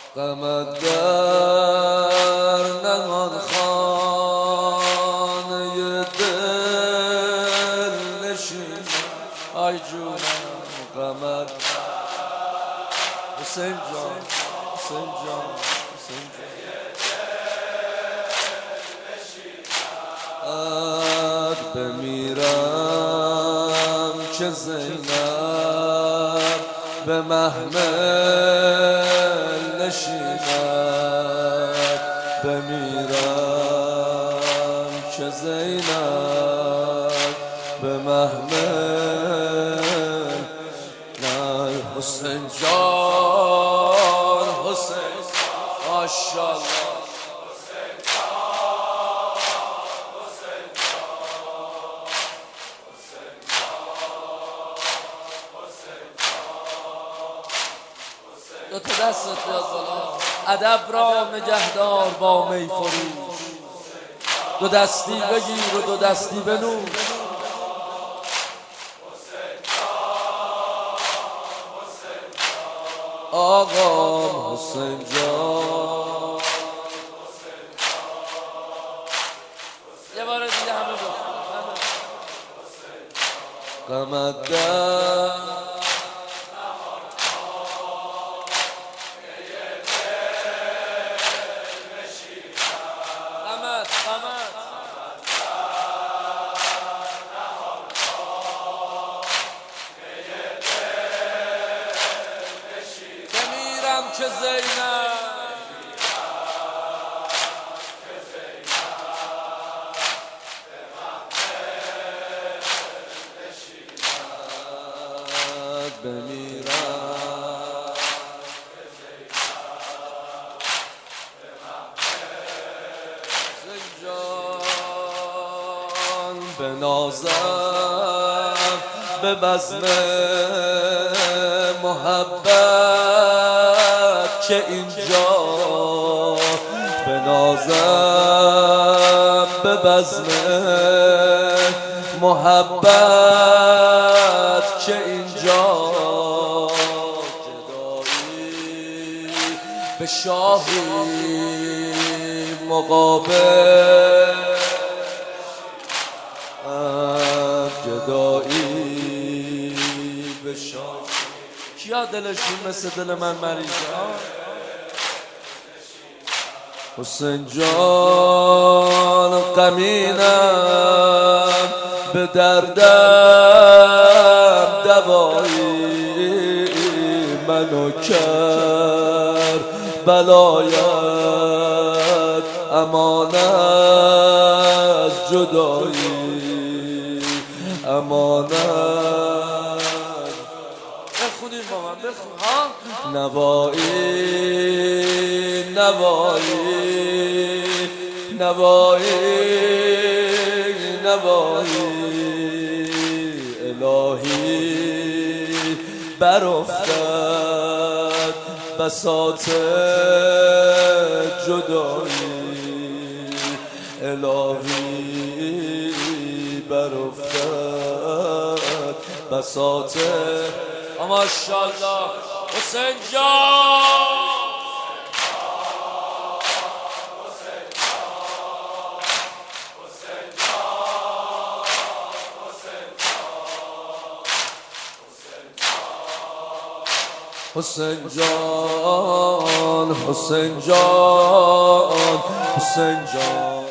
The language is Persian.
غمت در نهان خانه دل نشین آی جونم غمت حسین جان حسین جان حسین جان بمیرم که زینب به محمل نشیند بمیرم که زینب به محمل نه حسین جان حسین ماشاءالله دو تا دستت بیاد بالا ادب را نگهدار با می فروش دو دستی بگیر و دو دستی بنوش آقام حسین جان یه بار دیگه همه بخون غمت در بمیرم که زینب بمیرم جان بنازم به بزم محبت که اینجا بنازم به بزم محبت که اینجا جدایی به شاهی مقابل جدایی به شاهی کیا دلشون مثل دل من مریضه حسین جان غمینم به دردم دوایی منو کرد بلایت امان از جدایی امانت بخونیم با من بخون ها نوایی نوایی نوایی نوایی الهی برافتد بساط جدایی الهی برافتد بساط ماشاءالله حسین جان حسین جان حسین جان حسین جان